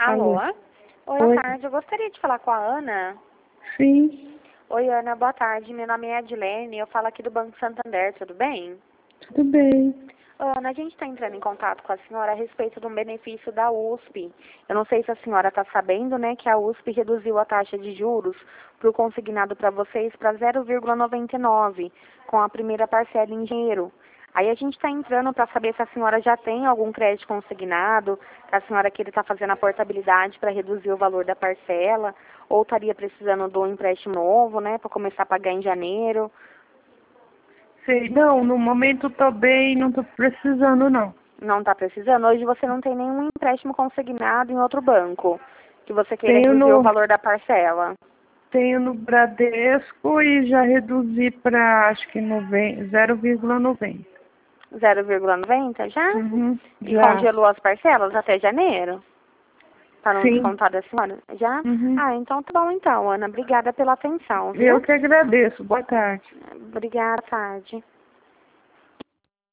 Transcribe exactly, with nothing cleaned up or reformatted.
Alô? Alô? Oi, Oi. boa tarde. Eu gostaria de falar com a Ana. Sim, Oi, Ana, boa tarde. Meu nome é Adilene. Eu falo aqui do Banco Santander, tudo bem? tudo bem. Ana, a gente está entrando em contato com a senhora a respeito de um benefício da U S P. Eu não sei se a senhora está sabendo, né, que a U S P reduziu a taxa de juros para o consignado para vocês para zero vírgula noventa e nove, com a primeira parcela em dinheiro. Aí a gente está entrando para saber se a senhora já tem algum crédito consignado, que a senhora queira estar fazendo a portabilidade para reduzir o valor da parcela, ou estaria precisando de um empréstimo novo, né, para começar a pagar em janeiro. Sei, não, no momento tô bem, não tô precisando não. Não está precisando? Hoje você não tem nenhum empréstimo consignado em outro banco que você queira Tenho reduzir o no, valor da parcela. tenho no Bradesco e já reduzi para acho que noven- zero vírgula noventa. zero vírgula noventa já? Uhum, E já. congelou as parcelas até janeiro? Para não Sim. descontar da senhora? Já? Uhum. Ah, então tá bom então, Ana. Obrigada pela atenção, Eu viu? que agradeço. Boa tarde. Obrigada, tarde.